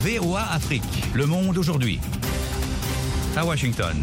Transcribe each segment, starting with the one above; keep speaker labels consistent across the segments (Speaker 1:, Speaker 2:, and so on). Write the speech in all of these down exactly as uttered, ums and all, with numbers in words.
Speaker 1: V O A Afrique, le monde aujourd'hui. À Washington.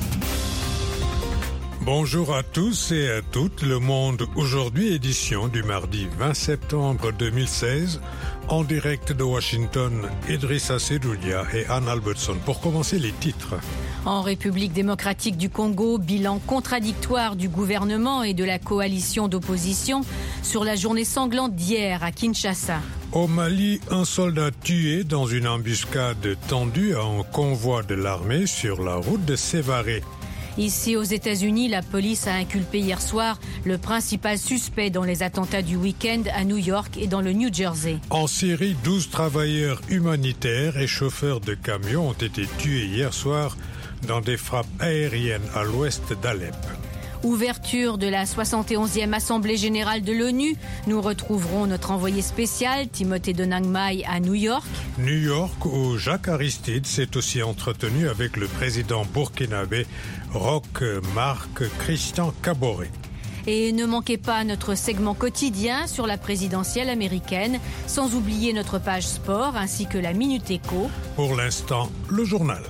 Speaker 2: Bonjour à tous et à toutes, le monde aujourd'hui, édition du mardi vingt septembre deux mille seize, en direct de Washington, Idrissa Sedoulia et Anne Albertson. Pour commencer, les titres.
Speaker 3: En République démocratique du Congo, bilan contradictoire du gouvernement et de la coalition d'opposition sur la journée sanglante d'hier à Kinshasa.
Speaker 2: Au Mali, un soldat tué dans une embuscade tendue à un convoi de l'armée sur la route de Sévaré.
Speaker 3: Ici aux États-Unis, la police a inculpé hier soir le principal suspect dans les attentats du week-end à New York et dans le New Jersey.
Speaker 2: En Syrie, douze travailleurs humanitaires et chauffeurs de camions ont été tués hier soir dans des frappes aériennes à l'ouest d'Alep.
Speaker 3: Ouverture de la soixante et onzième Assemblée générale de l'ONU. Nous retrouverons notre envoyé spécial, Timothée Donangmai, à New York.
Speaker 2: New York, où Jacques Aristide s'est aussi entretenu avec le président burkinabé Roch Marc Christian Kaboré.
Speaker 3: Et ne manquez pas notre segment quotidien sur la présidentielle américaine, sans oublier notre page sport ainsi que la Minute Éco.
Speaker 2: Pour l'instant, le journal.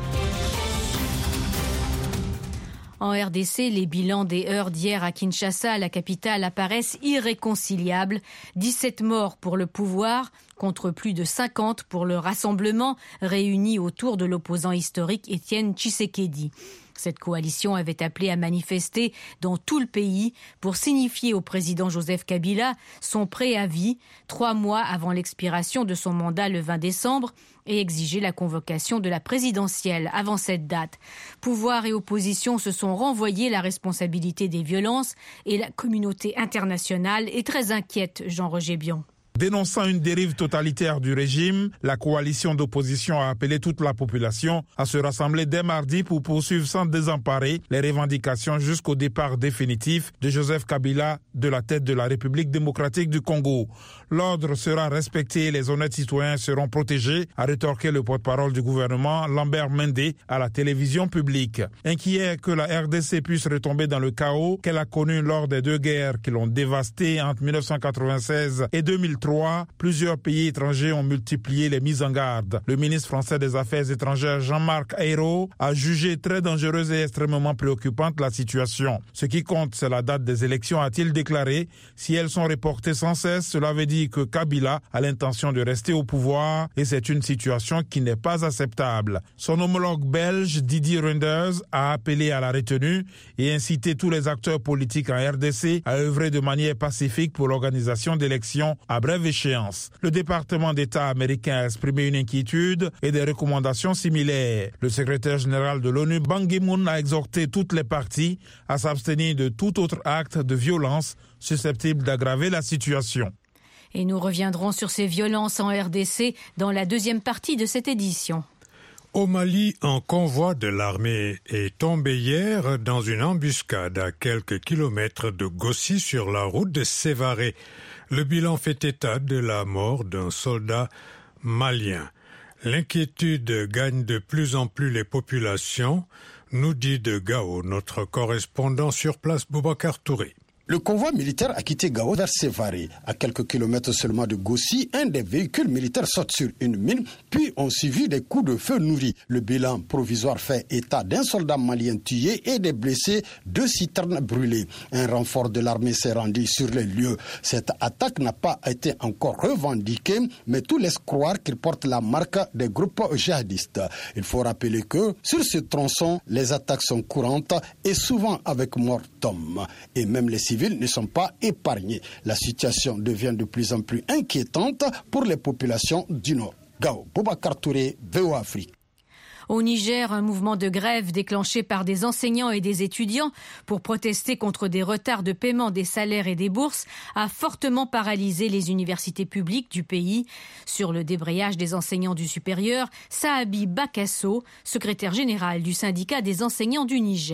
Speaker 3: En R D C, les bilans des heurts d'hier à Kinshasa, la capitale, apparaissent irréconciliables. dix-sept morts pour le pouvoir, contre plus de cinquante pour le rassemblement réuni autour de l'opposant historique Étienne Tshisekedi. Cette coalition avait appelé à manifester dans tout le pays pour signifier au président Joseph Kabila son préavis trois mois avant l'expiration de son mandat le vingt décembre et exiger la convocation de la présidentielle avant cette date. Pouvoir et opposition se sont renvoyés la responsabilité des violences et la communauté internationale est très inquiète, Jean-Roger Bion.
Speaker 4: Dénonçant une dérive totalitaire du régime, la coalition d'opposition a appelé toute la population à se rassembler dès mardi pour poursuivre sans désemparer les revendications jusqu'au départ définitif de Joseph Kabila de la tête de la République démocratique du Congo. L'ordre sera respecté et les honnêtes citoyens seront protégés, a rétorqué le porte-parole du gouvernement, Lambert Mende, à la télévision publique. Inquiet que la R D C puisse retomber dans le chaos qu'elle a connu lors des deux guerres qui l'ont dévastée entre mille neuf cent quatre-vingt-seize et deux mille trois, plusieurs pays étrangers ont multiplié les mises en garde. Le ministre français des Affaires étrangères Jean-Marc Ayrault a jugé très dangereuse et extrêmement préoccupante la situation. Ce qui compte, c'est la date des élections, a-t-il déclaré. Si elles sont reportées sans cesse, cela veut dire que Kabila a l'intention de rester au pouvoir et c'est une situation qui n'est pas acceptable. Son homologue belge Didier Reynders a appelé à la retenue et incité tous les acteurs politiques en R D C à œuvrer de manière pacifique pour l'organisation d'élections à brève échéance. Le département d'État américain a exprimé une inquiétude et des recommandations similaires. Le secrétaire général de l'ONU, Ban Ki-moon, a exhorté toutes les parties à s'abstenir de tout autre acte de violence susceptible d'aggraver la situation.
Speaker 3: Et nous reviendrons sur ces violences en R D C dans la deuxième partie de cette édition.
Speaker 2: Au Mali, un convoi de l'armée est tombé hier dans une embuscade à quelques kilomètres de Gossi sur la route de Sévaré. Le bilan fait état de la mort d'un soldat malien. L'inquiétude gagne de plus en plus les populations, nous dit de Gao notre correspondant sur place Boubacar Touré.
Speaker 5: Le convoi militaire a quitté Gao vers Sévaré. À quelques kilomètres seulement de Gossi, un des véhicules militaires saute sur une mine, puis ont suivi des coups de feu nourris. Le bilan provisoire fait état d'un soldat malien tué et des blessés, deux citernes brûlées. Un renfort de l'armée s'est rendu sur les lieux. Cette attaque n'a pas été encore revendiquée, mais tout laisse croire qu'il porte la marque des groupes djihadistes. Il faut rappeler que sur ce tronçon, les attaques sont courantes et souvent avec mort d'hommes. Et même les civils ne sont pas épargnés. La situation devient de plus en plus inquiétante pour les populations du Nord. Gao, Boubacar Touré, V O A Afrique.
Speaker 3: Au Niger, un mouvement de grève déclenché par des enseignants et des étudiants pour protester contre des retards de paiement des salaires et des bourses a fortement paralysé les universités publiques du pays. Sur le débrayage des enseignants du supérieur, Saabi Bakasso, secrétaire général du syndicat des enseignants du Niger.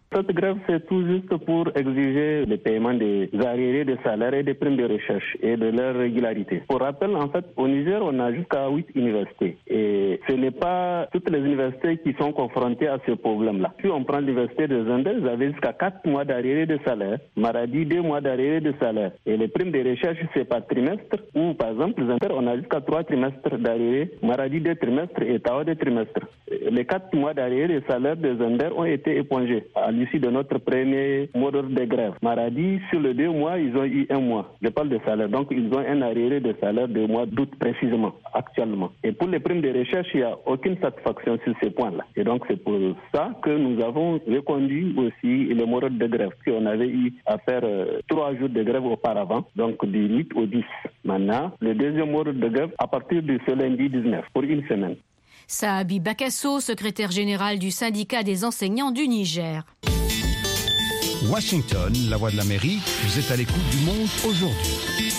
Speaker 6: Cette grève, c'est tout juste pour exiger le paiement des arriérés de salaire et des primes de recherche et de leur régularité. Pour rappel, en fait, au Niger, on a jusqu'à huit universités. Et ce n'est pas toutes les universités qui sont confrontées à ce problème-là. Si on prend l'université de Zender, vous avez jusqu'à quatre mois d'arriérés de salaire. Maradi, deux mois d'arriérés de salaire. Et les primes de recherche, c'est par trimestre. Ou, par exemple, Zender, on a jusqu'à trois trimestres d'arriérés. Maradi, deux trimestres et Tawa, deux trimestres. Les quatre mois d'arriérés de salaire de Zender ont été épongés à l'issue de notre premier mot d'ordre de grève. Maradi, sur les deux mois, ils ont eu un mois. Je parle de salaire. Donc, ils ont un arriéré de salaire de mois d'août précisément, actuellement. Et pour les primes de recherche, il n'y a aucune satisfaction sur ces points-là. Et donc, c'est pour ça que nous avons reconduit aussi le mot d'ordre de grève. Puis on avait eu à faire euh, trois jours de grève auparavant, donc du huit au dix. Maintenant, le deuxième mot d'ordre de grève à partir de ce lundi dix-neuf, pour une semaine.
Speaker 3: Saabi Bakasso, secrétaire général du syndicat des enseignants du Niger.
Speaker 1: Washington, la voix de l'Amérique, vous êtes à l'écoute du monde aujourd'hui.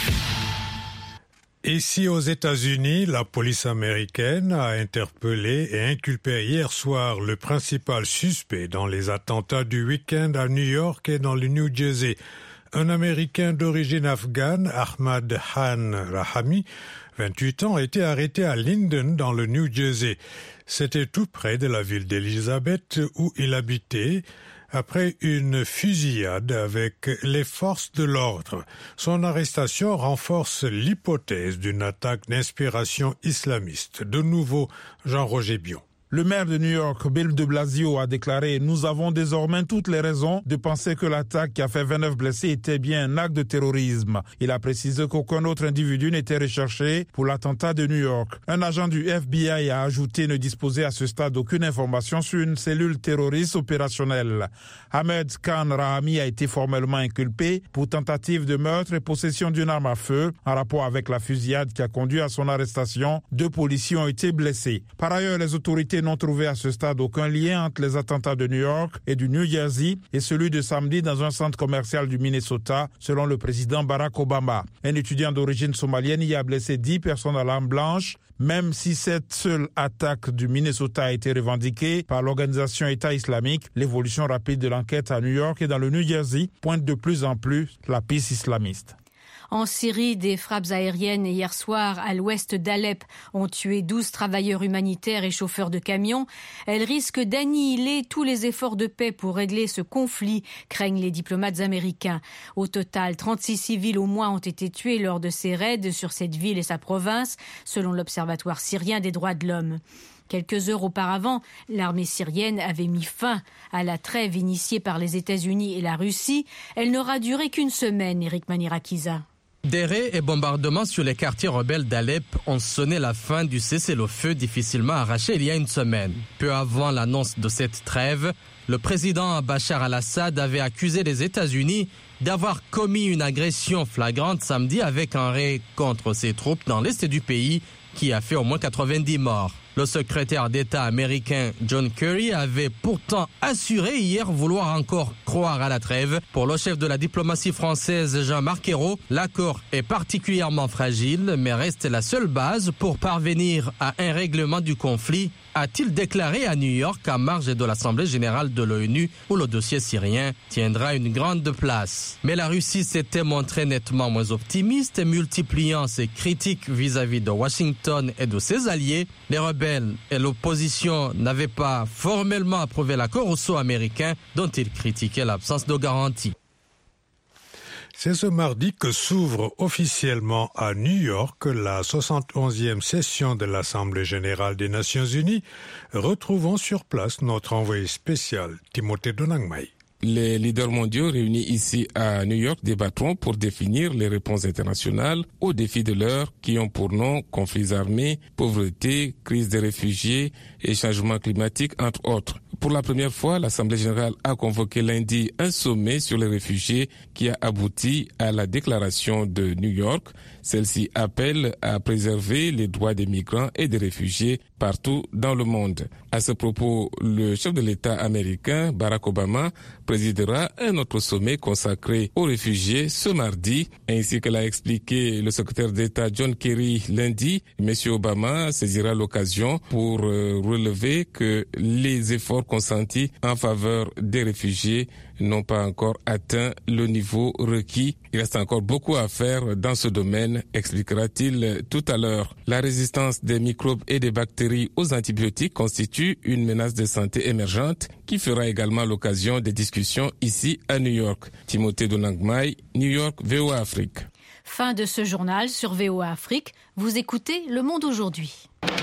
Speaker 2: Ici aux États-Unis, la police américaine a interpellé et inculpé hier soir le principal suspect dans les attentats du week-end à New York et dans le New Jersey. Un Américain d'origine afghane, Ahmad Khan Rahami, vingt-huit ans, a été arrêté à Linden dans le New Jersey. C'était tout près de la ville d'Elizabeth où il habitait après une fusillade avec les forces de l'ordre. Son arrestation renforce l'hypothèse d'une attaque d'inspiration islamiste. De nouveau, Jean-Roger Bion.
Speaker 4: Le maire de New York, Bill de Blasio, a déclaré « Nous avons désormais toutes les raisons de penser que l'attaque qui a fait vingt-neuf blessés était bien un acte de terrorisme. » Il a précisé qu'aucun autre individu n'était recherché pour l'attentat de New York. Un agent du F B I a ajouté ne disposer à ce stade d'aucune information sur une cellule terroriste opérationnelle. Ahmed Khan Rahami a été formellement inculpé pour tentative de meurtre et possession d'une arme à feu en rapport avec la fusillade qui a conduit à son arrestation. Deux policiers ont été blessés. Par ailleurs, les autorités n'ont trouvé à ce stade aucun lien entre les attentats de New York et du New Jersey et celui de samedi dans un centre commercial du Minnesota, selon le président Barack Obama. Un étudiant d'origine somalienne y a blessé dix personnes à l'arme blanche, même si cette seule attaque du Minnesota a été revendiquée par l'organisation État islamique. L'évolution rapide de l'enquête à New York et dans le New Jersey pointe de plus en plus la piste islamiste.
Speaker 3: En Syrie, des frappes aériennes hier soir à l'ouest d'Alep ont tué douze travailleurs humanitaires et chauffeurs de camions. Elles risquent d'annihiler tous les efforts de paix pour régler ce conflit, craignent les diplomates américains. Au total, trente-six civils au moins ont été tués lors de ces raids sur cette ville et sa province, selon l'Observatoire syrien des droits de l'homme. Quelques heures auparavant, l'armée syrienne avait mis fin à la trêve initiée par les États-Unis et la Russie. Elle n'aura duré qu'une semaine, Eric Manirakiza.
Speaker 7: Des raids et bombardements sur les quartiers rebelles d'Alep ont sonné la fin du cessez-le-feu difficilement arraché il y a une semaine. Peu avant l'annonce de cette trêve, le président Bachar al-Assad avait accusé les États-Unis d'avoir commis une agression flagrante samedi avec un raid contre ses troupes dans l'est du pays qui a fait au moins quatre-vingt-dix morts. Le secrétaire d'État américain John Kerry avait pourtant assuré hier vouloir encore croire à la trêve. Pour le chef de la diplomatie française Jean-Marc Ayrault, l'accord est particulièrement fragile mais reste la seule base pour parvenir à un règlement du conflit, a-t-il déclaré à New York en marge de l'Assemblée générale de l'ONU où le dossier syrien tiendra une grande place. Mais la Russie s'était montrée nettement moins optimiste, multipliant ses critiques vis-à-vis de Washington et de ses alliés. Les rebelles et l'opposition n'avaient pas formellement approuvé l'accord russo-américain dont ils critiquaient l'absence de garantie.
Speaker 2: C'est ce mardi que s'ouvre officiellement à New York la soixante et onzième session de l'Assemblée générale des Nations unies. Retrouvons sur place notre envoyé spécial, Timothée Donangmai.
Speaker 8: Les leaders mondiaux réunis ici à New York débattront pour définir les réponses internationales aux défis de l'heure qui ont pour nom conflits armés, pauvreté, crise des réfugiés et changement climatique, entre autres. Pour la première fois, l'Assemblée générale a convoqué lundi un sommet sur les réfugiés qui a abouti à la déclaration de New York. Celle-ci appelle à préserver les droits des migrants et des réfugiés partout dans le monde. À ce propos, le chef de l'État américain, Barack Obama, présidera un autre sommet consacré aux réfugiés ce mardi, ainsi que l'a expliqué le secrétaire d'État John Kerry lundi. M. Obama saisira l'occasion pour euh, relever que les efforts consentis en faveur des réfugiés n'ont pas encore atteint le niveau requis. Il reste encore beaucoup à faire dans ce domaine, expliquera-t-il tout à l'heure. La résistance des microbes et des bactéries aux antibiotiques constitue une menace de santé émergente qui fera également l'occasion des discussions ici à New York. Timothée Donangmai, New York, V O A Afrique.
Speaker 3: Fin de ce journal sur V O A Afrique. Vous écoutez Le Monde aujourd'hui.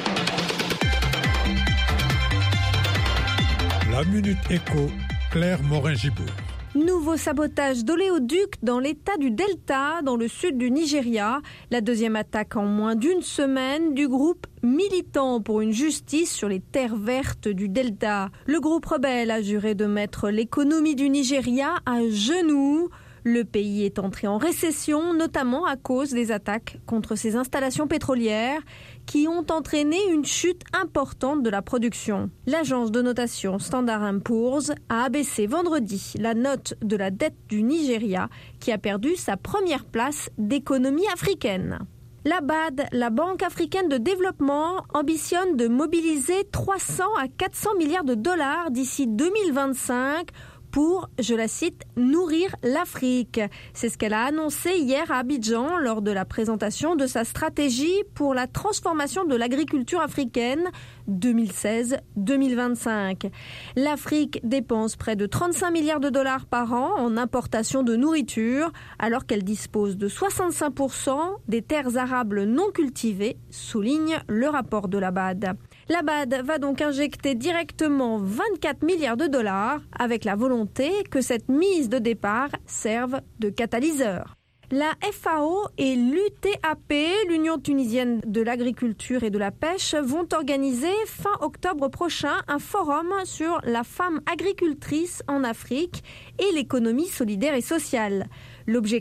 Speaker 2: La Minute Éco, Claire Morin-Gibourg.
Speaker 9: Nouveau sabotage d'oléoducs dans l'état du Delta, dans le sud du Nigeria. La deuxième attaque en moins d'une semaine du groupe militant pour une justice sur les terres vertes du Delta. Le groupe rebelle a juré de mettre l'économie du Nigeria à genoux. Le pays est entré en récession, notamment à cause des attaques contre ses installations pétrolières qui ont entraîné une chute importante de la production. L'agence de notation Standard and Poor's a abaissé vendredi la note de la dette du Nigeria, qui a perdu sa première place d'économie africaine. La B A D, la Banque africaine de développement, ambitionne de mobiliser trois cents à quatre cents milliards de dollars d'ici deux mille vingt-cinq pour, je la cite, nourrir l'Afrique. C'est ce qu'elle a annoncé hier à Abidjan lors de la présentation de sa stratégie pour la transformation de l'agriculture africaine deux mille seize à deux mille vingt-cinq. L'Afrique dépense près de trente-cinq milliards de dollars par an en importation de nourriture, alors qu'elle dispose de soixante-cinq pour cent des terres arables non cultivées, souligne le rapport de la B A D. La B A D va donc injecter directement vingt-quatre milliards de dollars avec la volonté que cette mise de départ serve de catalyseur. La F A O et l'U T A P, l'Union tunisienne de l'agriculture et de la pêche, vont organiser fin octobre prochain un forum sur la femme agricultrice en Afrique et l'économie solidaire et sociale. L'objectif ?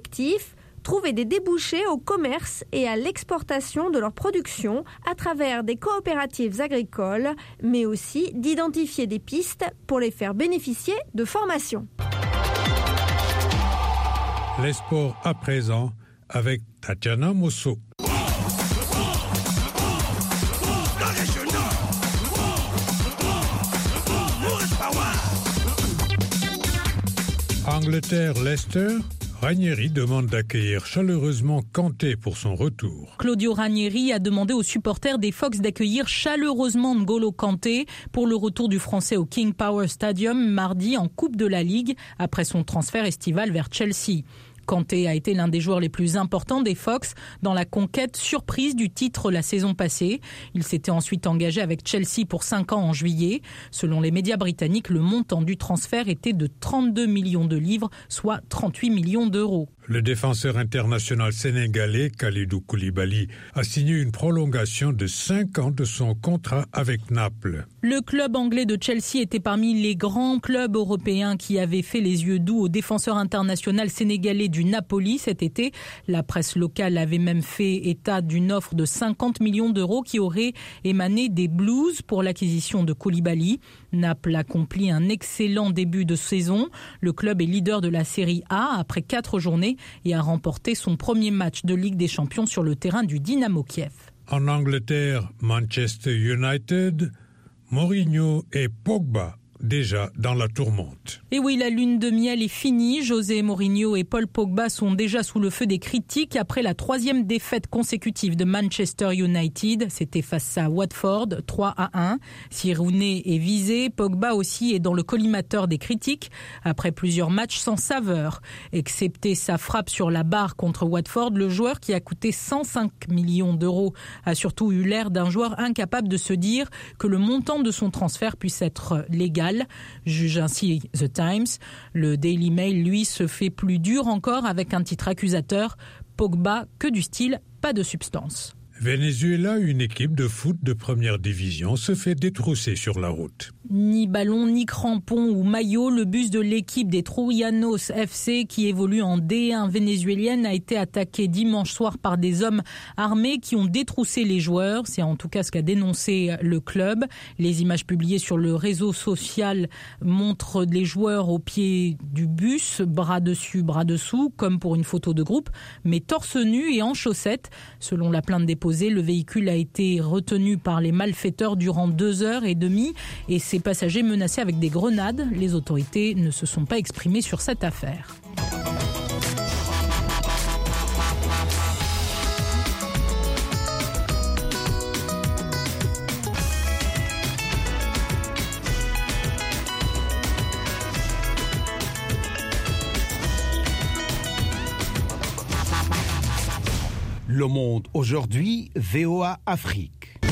Speaker 9: Trouver des débouchés au commerce et à l'exportation de leur production à travers des coopératives agricoles, mais aussi d'identifier des pistes pour les faire bénéficier de formations.
Speaker 2: Les sports à présent avec Tatiana Mosso. Angleterre-Leicester. Ranieri demande d'accueillir chaleureusement Kanté pour son retour.
Speaker 10: Claudio Ranieri a demandé aux supporters des Fox d'accueillir chaleureusement N'Golo Kanté pour le retour du Français au King Power Stadium mardi en Coupe de la Ligue après son transfert estival vers Chelsea. Kanté a été l'un des joueurs les plus importants des Fox dans la conquête surprise du titre la saison passée. Il s'était ensuite engagé avec Chelsea pour cinq ans en juillet. Selon les médias britanniques, le montant du transfert était de trente-deux millions de livres, soit trente-huit millions d'euros.
Speaker 2: Le défenseur international sénégalais Kalidou Koulibaly a signé une prolongation de cinq ans de son contrat avec Naples.
Speaker 10: Le club anglais de Chelsea était parmi les grands clubs européens qui avaient fait les yeux doux au défenseur international sénégalais du Napoli cet été. La presse locale avait même fait état d'une offre de cinquante millions d'euros qui aurait émané des Blues pour l'acquisition de Koulibaly. Naples accomplit un excellent début de saison. Le club est leader de la Série A après quatre journées et a remporté son premier match de Ligue des Champions sur le terrain du Dynamo Kiev.
Speaker 2: En Angleterre, Manchester United, Mourinho et Pogba déjà dans la tourmente.
Speaker 10: Et oui, la lune de miel est finie. José Mourinho et Paul Pogba sont déjà sous le feu des critiques après la troisième défaite consécutive de Manchester United. C'était face à Watford, trois à un. Si Rooney est visé, Pogba aussi est dans le collimateur des critiques après plusieurs matchs sans saveur. Excepté sa frappe sur la barre contre Watford, le joueur qui a coûté cent cinq millions d'euros a surtout eu l'air d'un joueur incapable de se dire que le montant de son transfert puisse être légal. Juge ainsi The Times. Le Daily Mail, lui, se fait plus dur encore avec un titre accusateur. Pogba, que du style, pas de substance.
Speaker 2: Venezuela, une équipe de foot de première division se fait détrousser sur la route.
Speaker 10: Ni ballon, ni crampons ou maillot, le bus de l'équipe des Trujanos F C qui évolue en D un vénézuélienne a été attaqué dimanche soir par des hommes armés qui ont détroussé les joueurs. C'est en tout cas ce qu'a dénoncé le club. Les images publiées sur le réseau social montrent les joueurs au pied du bus, bras dessus, bras dessous, comme pour une photo de groupe, mais torse nu et en chaussettes. Selon la plainte déposée, le véhicule a été retenu par les malfaiteurs durant deux heures et demie et ses passagers menacés avec des grenades. Les autorités ne se sont pas exprimées sur cette affaire.
Speaker 11: Le Monde aujourd'hui, V O A Afrique.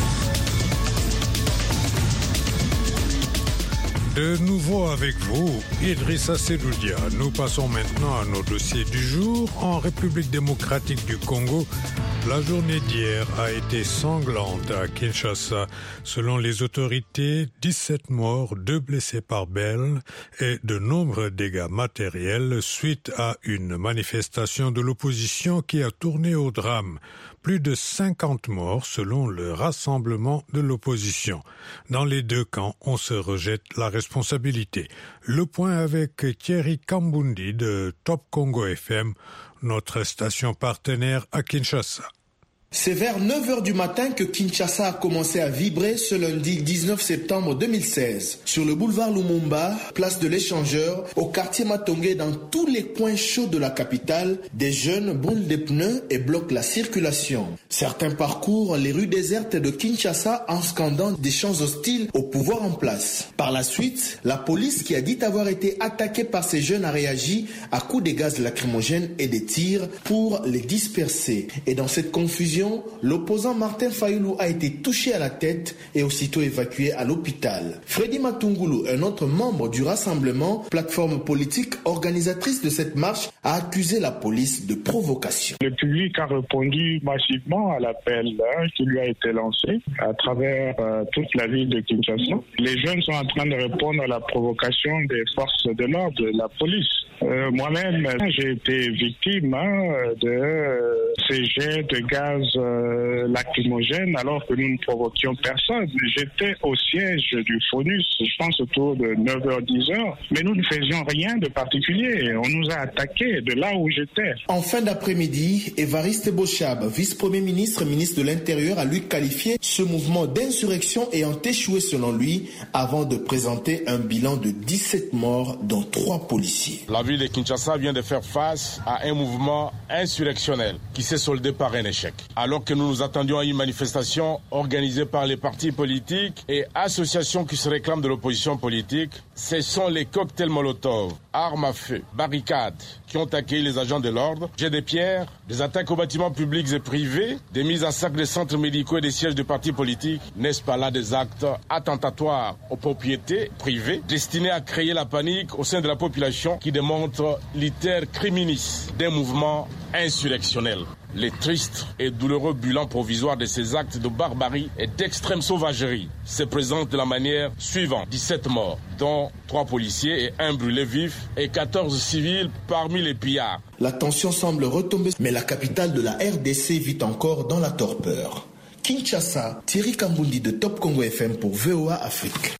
Speaker 2: De nouveau avec vous, Idrissa Sedoudia. Nous passons maintenant à nos dossiers du jour. En République démocratique du Congo, la journée d'hier a été sanglante à Kinshasa. Selon les autorités, dix-sept morts, deux blessés par balle et de nombreux dégâts matériels suite à une manifestation de l'opposition qui a tourné au drame. Plus de cinquante morts selon le rassemblement de l'opposition. Dans les deux camps, on se rejette la responsabilité. Le point avec Thierry Kambundi de Top Congo F M, notre station partenaire à Kinshasa.
Speaker 12: C'est vers neuf heures du matin que Kinshasa a commencé à vibrer ce lundi dix-neuf septembre deux mille seize. Sur le boulevard Lumumba, place de l'Échangeur, au quartier Matongué, dans tous les coins chauds de la capitale, des jeunes brûlent des pneus et bloquent la circulation. Certains parcourent les rues désertes de Kinshasa en scandant des chants hostiles au pouvoir en place. Par la suite, la police qui a dit avoir été attaquée par ces jeunes a réagi à coups de gaz lacrymogènes et des tirs pour les disperser. Et dans cette confusion, l'opposant Martin Fayoulou a été touché à la tête et aussitôt évacué à l'hôpital. Freddy Matungulu, un autre membre du rassemblement, plateforme politique organisatrice de cette marche, a accusé la police de provocation.
Speaker 13: Le public a répondu massivement à l'appel hein, qui lui a été lancé à travers euh, toute la ville de Kinshasa. Les jeunes sont en train de répondre à la provocation des forces de l'ordre, de la police. Euh, moi-même, j'ai été victime hein, de euh, ces jets de gaz euh, lacrymogènes alors que nous ne provoquions personne. J'étais au siège du FONUS, je pense autour de neuf heures dix heures, mais nous ne faisions rien de particulier. On nous a attaqués de là où j'étais.
Speaker 12: En fin d'après-midi, Évariste Bochab, vice-premier ministre, ministre de l'Intérieur, a lui qualifié ce mouvement d'insurrection ayant échoué selon lui avant de présenter un bilan de dix-sept morts dont trois policiers.
Speaker 14: La ville de Kinshasa vient de faire face à un mouvement insurrectionnel qui s'est soldé par un échec. Alors que nous nous attendions à une manifestation organisée par les partis politiques et associations qui se réclament de l'opposition politique, ce sont les cocktails Molotov, armes à feu, barricades qui ont accueilli les agents de l'ordre, jets de pierres, des attaques aux bâtiments publics et privés, des mises à sac des centres médicaux et des sièges de partis politiques. N'est-ce pas là des actes attentatoires aux propriétés privées destinés à créer la panique au sein de la population qui démontrent l'iter criminis d'un mouvement insurrectionnel. Les tristes et douloureux bilans provisoires de ces actes de barbarie et d'extrême sauvagerie se présentent de la manière suivante. dix-sept morts, dont trois policiers et un brûlé vif et quatorze civils parmi les pillards.
Speaker 12: La tension semble retomber, mais la capitale de la R D C vit encore dans la torpeur. Kinshasa, Thierry Kambundi de Top Congo F M pour V O A Afrique.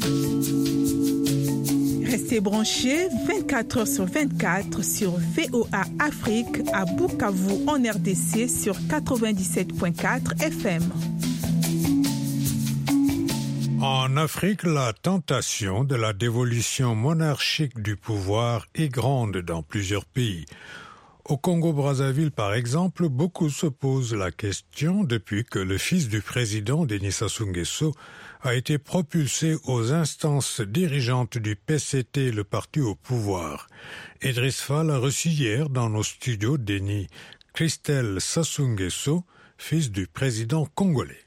Speaker 15: Restez branchés vingt-quatre heures sur vingt-quatre sur V O A Afrique à Bukavu en R D C sur quatre-vingt-dix-sept virgule quatre F M.
Speaker 2: En Afrique, la tentation de la dévolution monarchique du pouvoir est grande dans plusieurs pays. Au Congo-Brazzaville, par exemple, beaucoup se posent la question depuis que le fils du président, Denis Sassou Nguesso, a été propulsé aux instances dirigeantes du P C T, le parti au pouvoir. Idriss Fall a reçu hier dans nos studios Denis Christelle Sassou Nguesso, fils du président congolais.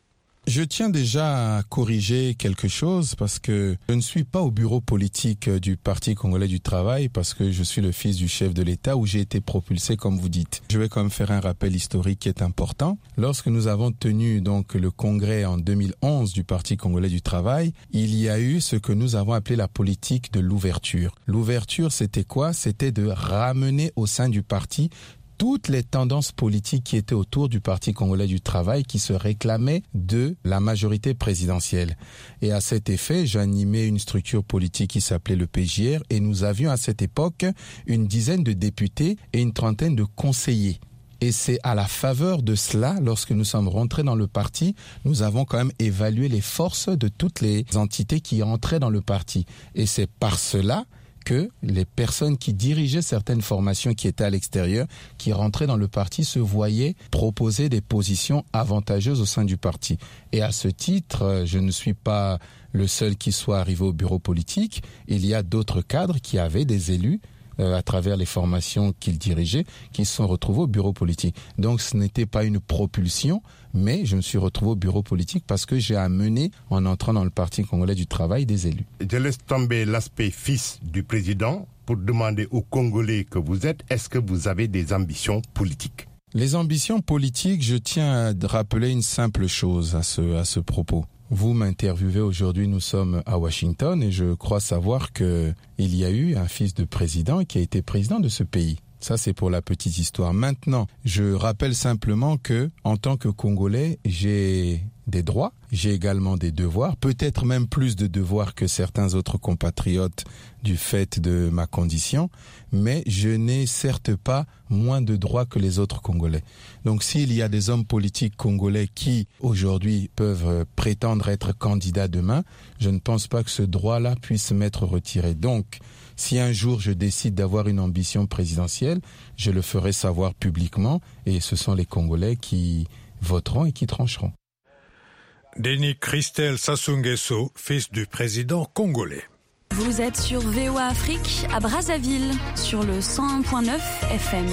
Speaker 16: Je tiens déjà à corriger quelque chose parce que je ne suis pas au bureau politique du Parti congolais du travail parce que je suis le fils du chef de l'État où j'ai été propulsé comme vous dites. Je vais quand même faire un rappel historique qui est important. Lorsque nous avons tenu donc le congrès en deux mille onze du Parti congolais du travail, il y a eu ce que nous avons appelé la politique de l'ouverture. L'ouverture, c'était quoi? C'était de ramener au sein du parti toutes les tendances politiques qui étaient autour du Parti congolais du travail qui se réclamaient de la majorité présidentielle. Et à cet effet, j'animais une structure politique qui s'appelait le P J R et nous avions à cette époque une dizaine de députés et une trentaine de conseillers. Et c'est à la faveur de cela, lorsque nous sommes rentrés dans le parti, nous avons quand même évalué les forces de toutes les entités qui entraient dans le parti. Et c'est par cela que les personnes qui dirigeaient certaines formations qui étaient à l'extérieur, qui rentraient dans le parti, se voyaient proposer des positions avantageuses au sein du parti. Et à ce titre, je ne suis pas le seul qui soit arrivé au bureau politique. Il y a d'autres cadres qui avaient des élus euh, à travers les formations qu'ils dirigeaient, qui se sont retrouvés au bureau politique. Donc ce n'était pas une propulsion, mais je me suis retrouvé au bureau politique parce que j'ai amené, en entrant dans le Parti congolais du travail, des élus.
Speaker 17: Je laisse tomber l'aspect fils du président pour demander aux Congolais que vous êtes, est-ce que vous avez des ambitions politiques?
Speaker 16: Les ambitions politiques, je tiens à rappeler une simple chose à ce, à ce propos. Vous m'interviewez aujourd'hui, nous sommes à Washington et je crois savoir qu'il y a eu un fils de président qui a été président de ce pays. Ça, c'est pour la petite histoire. Maintenant, je rappelle simplement que, en tant que Congolais, j'ai des droits, j'ai également des devoirs, peut-être même plus de devoirs que certains autres compatriotes du fait de ma condition, mais je n'ai certes pas moins de droits que les autres Congolais. Donc s'il y a des hommes politiques congolais qui, aujourd'hui, peuvent prétendre être candidats demain, je ne pense pas que ce droit-là puisse m'être retiré. Donc, si un jour je décide d'avoir une ambition présidentielle, je le ferai savoir publiquement et ce sont les Congolais qui voteront et qui trancheront.
Speaker 2: Denis Christel Sassou Nguesso, fils du président congolais.
Speaker 18: Vous êtes sur V O A Afrique à Brazzaville, sur le cent un virgule neuf F M.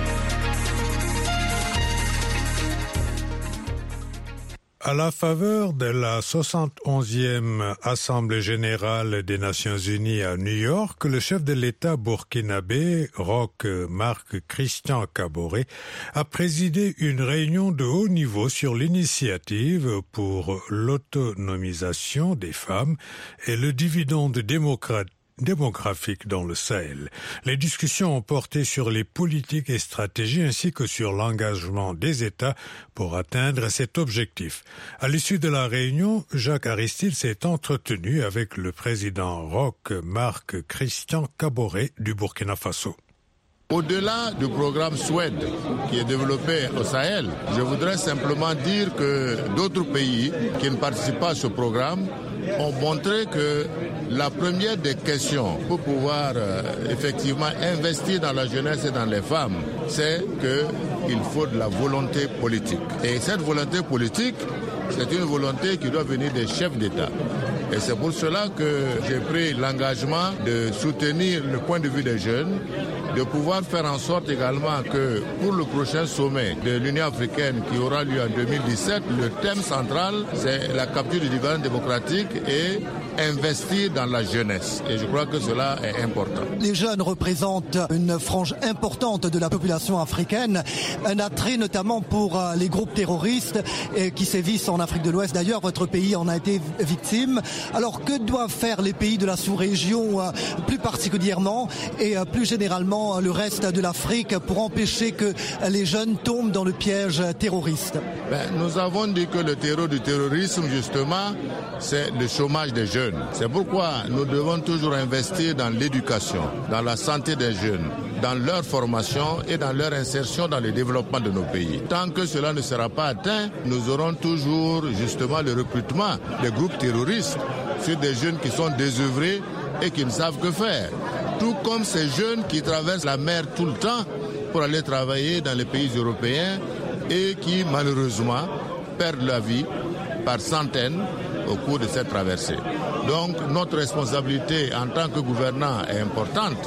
Speaker 2: À la faveur de la soixante et onzième Assemblée générale des Nations unies à New York, le chef de l'État burkinabé, Roch Marc Christian Kaboré, a présidé une réunion de haut niveau sur l'initiative pour l'autonomisation des femmes et le dividende démocratique démographique dans le Sahel. Les discussions ont porté sur les politiques et stratégies ainsi que sur l'engagement des États pour atteindre cet objectif. À l'issue de la réunion, Jacques Aristide s'est entretenu avec le président Roch Marc Christian Kaboré du Burkina Faso.
Speaker 19: Au-delà du programme SWED qui est développé au Sahel, je voudrais simplement dire que d'autres pays qui ne participent pas à ce programme ont montré que la première des questions pour pouvoir euh, effectivement investir dans la jeunesse et dans les femmes, c'est qu'il faut de la volonté politique. Et cette volonté politique, c'est une volonté qui doit venir des chefs d'État. Et c'est pour cela que j'ai pris l'engagement de soutenir le point de vue des jeunes, de pouvoir faire en sorte également que pour le prochain sommet de l'Union africaine qui aura lieu en deux mille dix-sept, le thème central, c'est la capture du dividende démocratique et investir dans la jeunesse. Et je crois que cela est important.
Speaker 20: Les jeunes représentent une frange importante de la population africaine, un attrait notamment pour les groupes terroristes qui sévissent en Afrique de l'Ouest. D'ailleurs, votre pays en a été victime. Alors, que doivent faire les pays de la sous-région plus particulièrement et plus généralement le reste de l'Afrique pour empêcher que les jeunes tombent dans le piège terroriste?
Speaker 19: Ben, nous avons dit que le terreau du terrorisme, justement, c'est le chômage des jeunes. C'est pourquoi nous devons toujours investir dans l'éducation, dans la santé des jeunes, dans leur formation et dans leur insertion dans le développement de nos pays. Tant que cela ne sera pas atteint, nous aurons toujours justement le recrutement des groupes terroristes sur des jeunes qui sont désœuvrés et qui ne savent que faire. Tout comme ces jeunes qui traversent la mer tout le temps pour aller travailler dans les pays européens et qui malheureusement perdent la vie par centaines au cours de cette traversée. Donc notre responsabilité en tant que gouvernants est importante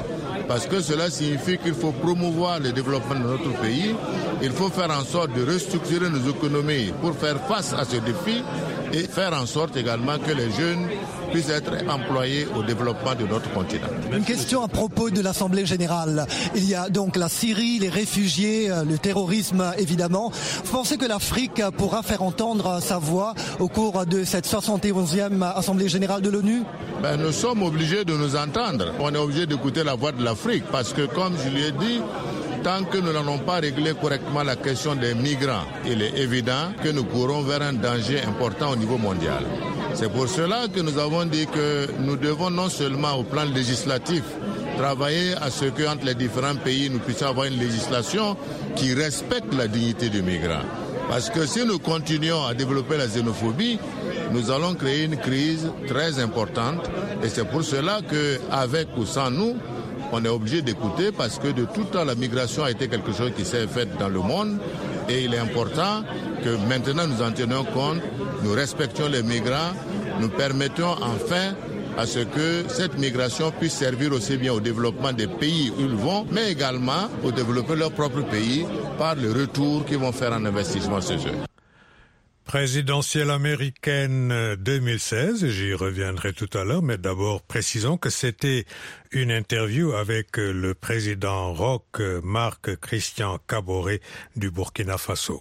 Speaker 19: Parce que cela signifie qu'il faut promouvoir le développement de notre pays, il faut faire en sorte de restructurer nos économies pour faire face à ce défi et faire en sorte également que les jeunes puissent être employés au développement de notre continent.
Speaker 20: Une question à propos de l'Assemblée générale. Il y a donc la Syrie, les réfugiés, le terrorisme évidemment. Vous pensez que l'Afrique pourra faire entendre sa voix au cours de cette soixante et onzième Assemblée générale de l'ONU?
Speaker 19: Ben, nous sommes obligés de nous entendre. On est obligé d'écouter la voix de l'Afrique parce que, comme je l'ai dit, tant que nous n'allons pas régler correctement la question des migrants, il est évident que nous courons vers un danger important au niveau mondial. C'est pour cela que nous avons dit que nous devons non seulement au plan législatif travailler à ce qu'entre les différents pays nous puissions avoir une législation qui respecte la dignité du migrant. Parce que si nous continuons à développer la xénophobie, nous allons créer une crise très importante et c'est pour cela qu'avec ou sans nous, on est obligé d'écouter parce que de tout temps la migration a été quelque chose qui s'est fait dans le monde et il est important que maintenant nous en tenions compte, nous respections les migrants, nous permettions enfin à ce que cette migration puisse servir aussi bien au développement des pays où ils vont, mais également au développer leur propre pays par le retour qu'ils vont faire en investissement chez eux.
Speaker 2: Présidentielle américaine deux mille seize, j'y reviendrai tout à l'heure, mais d'abord précisons que c'était une interview avec le président Roch Marc Christian Kaboré du Burkina Faso.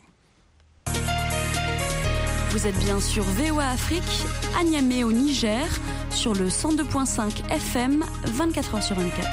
Speaker 18: Vous êtes bien sur V O A Afrique, à Niamey au Niger, sur le cent deux virgule cinq F M, vingt-quatre heures sur vingt-quatre.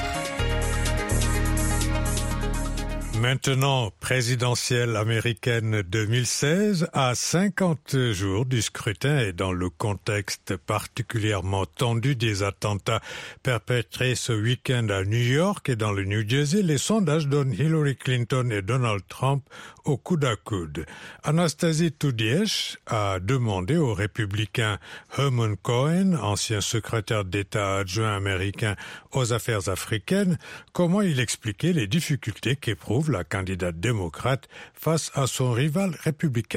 Speaker 2: Maintenant, présidentielle américaine deux mille seize, à cinquante jours du scrutin et dans le contexte particulièrement tendu des attentats perpétrés ce week-end à New York et dans le New Jersey, les sondages donnent Hillary Clinton et Donald Trump au coude à coude. Anastasie Toudiesh a demandé au républicain Herman Cohen, ancien secrétaire d'État adjoint américain aux affaires africaines, comment il expliquait les difficultés qu'éprouve la candidate démocrate face à son rival républicain.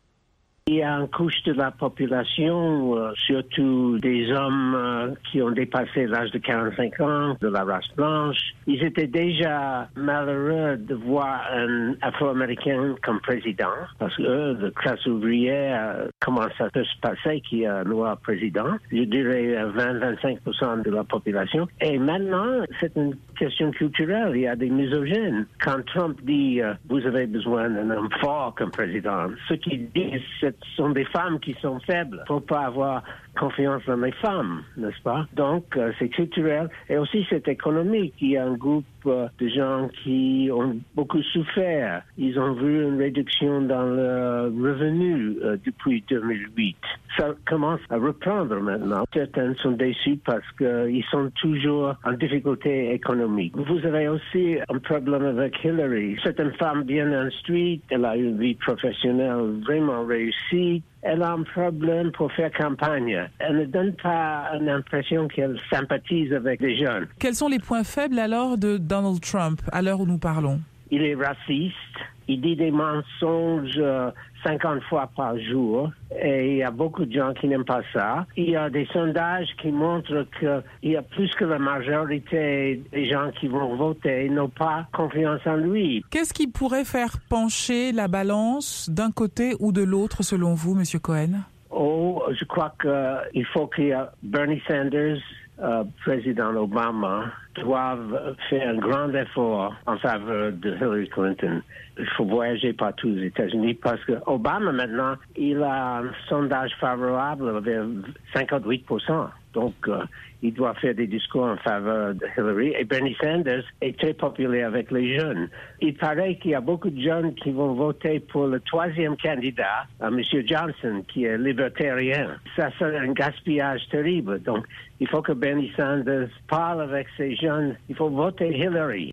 Speaker 21: Il y a une couche de la population, euh, surtout des hommes euh, qui ont dépassé l'âge de quarante-cinq ans, de la race blanche. Ils étaient déjà malheureux de voir un Afro-Américain comme président, parce que eux, la classe ouvrière, euh, comment ça peut se passer qu'il y a un noir président? Je dirais vingt à vingt-cinq pour cent de la population. Et maintenant, c'est une question culturelle. Il y a des misogynes. Quand Trump dit euh, vous avez besoin d'un homme fort comme président, ce qu'il dit, c'est ce sont des femmes qui sont faibles. Il ne faut pas avoir confiance dans les femmes, n'est-ce pas? Donc, euh, c'est culturel. Et aussi, c'est économique. Il y a un groupe euh, de gens qui ont beaucoup souffert. Ils ont vu une réduction dans le revenu euh, depuis deux mille huit. Ça commence à reprendre maintenant. Certains sont déçus parce qu'ils sont toujours en difficulté économique. Vous avez aussi un problème avec Hillary. C'est une femme bien instruite. Elle a une vie professionnelle vraiment réussie. Elle a un problème pour faire campagne. Elle ne donne pas l'impression qu'elle sympathise avec les jeunes.
Speaker 22: Quels sont les points faibles alors de Donald Trump à l'heure où nous parlons?
Speaker 21: Il est raciste. Il dit des mensonges cinquante fois par jour et il y a beaucoup de gens qui n'aiment pas ça. Il y a des sondages qui montrent qu'il y a plus que la majorité des gens qui vont voter n'ont pas confiance en lui.
Speaker 22: Qu'est-ce qui pourrait faire pencher la balance d'un côté ou de l'autre selon vous, M. Cohen?
Speaker 21: Oh, je crois qu'il faut qu'il y ait Bernie Sanders, euh, président Obama, doivent faire un grand effort en faveur de Hillary Clinton. Il faut voyager partout aux États-Unis parce que Obama, maintenant, il a un sondage favorable vers cinquante-huit pour cent. Donc, euh, il doit faire des discours en faveur de Hillary. Et Bernie Sanders est très populaire avec les jeunes. Il paraît qu'il y a beaucoup de jeunes qui vont voter pour le troisième candidat, M. Johnson, qui est libertarien. Ça serait un gaspillage terrible. Donc, il faut que Bernie Sanders parle avec ces jeunes. Il faut voter Hillary.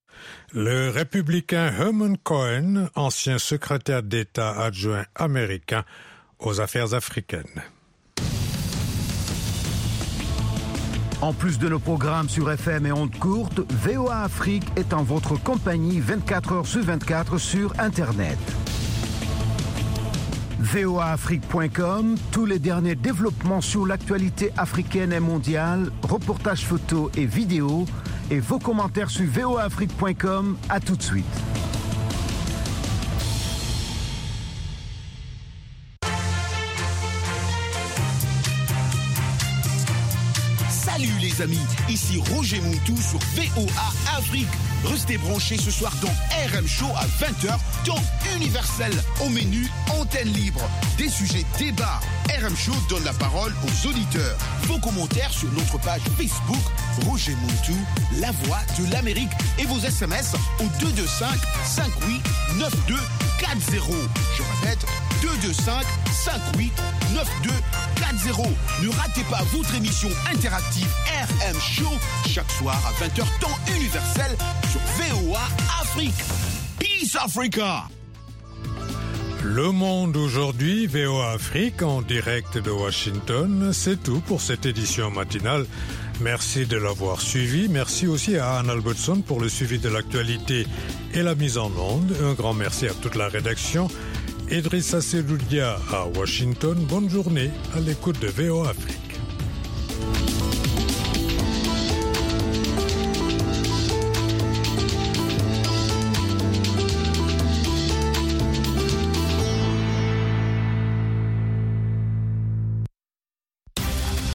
Speaker 2: Le républicain Herman Cohen, ancien secrétaire d'État adjoint américain aux affaires africaines.
Speaker 23: En plus de nos programmes sur F M et ondes courtes, V O A Afrique est en votre compagnie vingt-quatre heures sur vingt-quatre sur Internet. V O A Afrique point com, tous les derniers développements sur l'actualité africaine et mondiale, reportages photos et vidéos, et vos commentaires sur v o a afrique point com. À tout de suite.
Speaker 1: Salut les amis, ici Roger Montou sur V O A Afrique. Restez branchés ce soir dans R M Show à vingt heures, temps universel. Au menu, antenne libre. Des sujets débats. R M Show donne la parole aux auditeurs. Vos commentaires sur notre page Facebook, Roger Montou, la voix de l'Amérique. Et vos S M S au deux deux cinq, cinq huit, neuf deux quatre zéro. Je répète, deux deux cinq, cinq huit, neuf deux quatre zéro. Ne ratez pas votre émission interactive R M Show chaque soir à vingt heures, temps universel sur V O A Afrique. Peace Africa!
Speaker 2: Le Monde aujourd'hui, V O A Afrique en direct de Washington. C'est tout pour cette édition matinale. Merci de l'avoir suivi. Merci aussi à Anne Albertson pour le suivi de l'actualité et la mise en onde. Un grand merci à toute la rédaction. Idrissa Seloudia à Washington. Bonne journée à l'écoute de V O A Afrique.